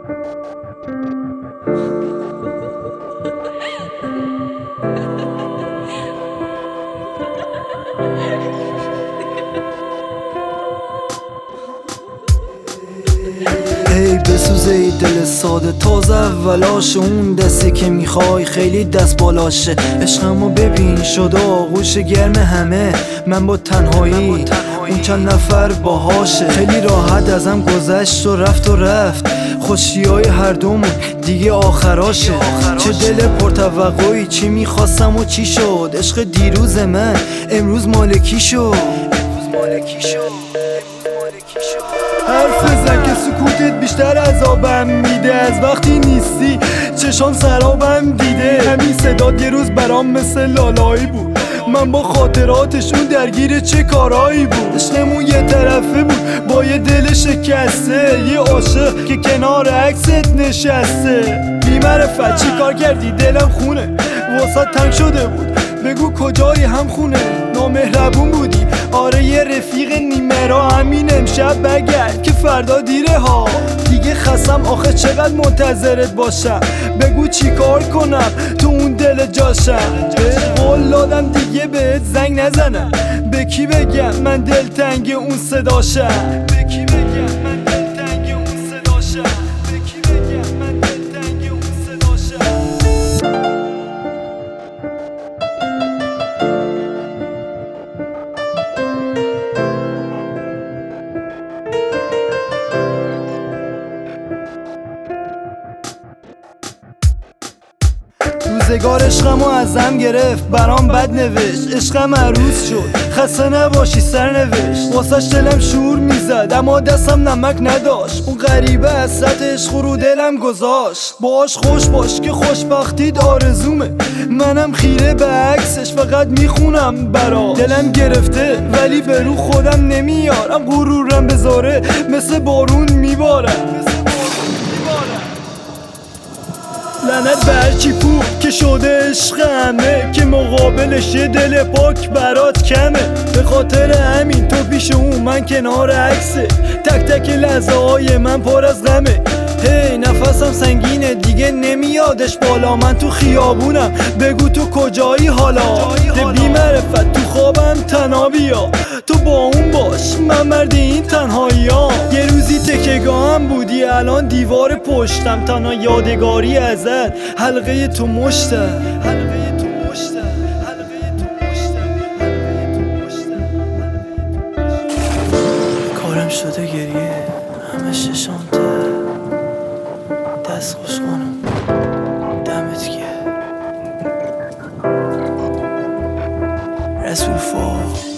ای بسوزه ای دل ساده تازه اولاش، اون دستی که میخوای خیلی دست بالاشه. عشقمو ببین شده آغوش گرم همه، من با تنهایی اون چند نفر باهاشه. خیلی راحت ازم گذشت و رفت خوشیای هر دومون دیگه آخراشه. چه دل پرتوقعی، چی میخواستم و چی شد. عشق دیروز من امروز مالکی شد. حرف بزن که سکوتت بیشتر عذابم میده. از وقتی نیستی چشام سرابم دیده. همین صدات یه روز برام مثل لالایی بود. من با خاطراتشون درگیر چه کارایی بود. عشقمون یه طرفه بود با یه دل شکسته، یه عاشق که کنار عکست نشسته. بی‌معرفت چی کار کردی دلم خونه، واسه تنگ شده بود بگو کجایی هم خونه. نامهربون بودی آره یه رفیق نیمه را، همین امشب بگرد که فردا دیره ها. دیگه خستم آخه چقدر منتظرت باشم، بگو چی کار کنم تو اون دل جاشم. بهت قول دادم دیگه بهت زنگ نزنم، به کی بگم من دلتنگ اون صداشم. به کی بگم من دلتنگ اون صداشم. به کی بگم من دلتنگ اون صداشم. روزگار عشقمو ازم گرفت برام بد نوشت. عشقم عروس شد خسته نباشی سرنوشت. واسش دلم شور میزد اما دستم نمک نداشت. اون غریبه حسرت عشق رو دلم گذاشت. باش خوش باش که خوشبختیت آرزومه، منم خیره به عکسش فقط میخونم برا. دلم گرفته ولی به رو خودم نمیارم، غرورم بذاره مثل بارون میبارم. لعنت بر چی پور که شده عشقمه، که مقابلش یه دل پاک برات کمه. به خاطر همین تو پیش اون من کنار عکسه، تک تک لحظه های من پر از غمه. هی نفسم سنگینه دیگه نمیادش بالا، من تو خیابونم بگو تو کجایی حالا. بی‌معرفت تو خوابم تنها بیا، تو با اون باش من مرد این تنهاییام. یه روزی تکیه‌گاهم بودی الان دیوار پشتم، تنها یادگاری ازت حلقه تو مشتم. کارم شده گریه همه ششم دست خوش کنم دمت گرم رسول فا.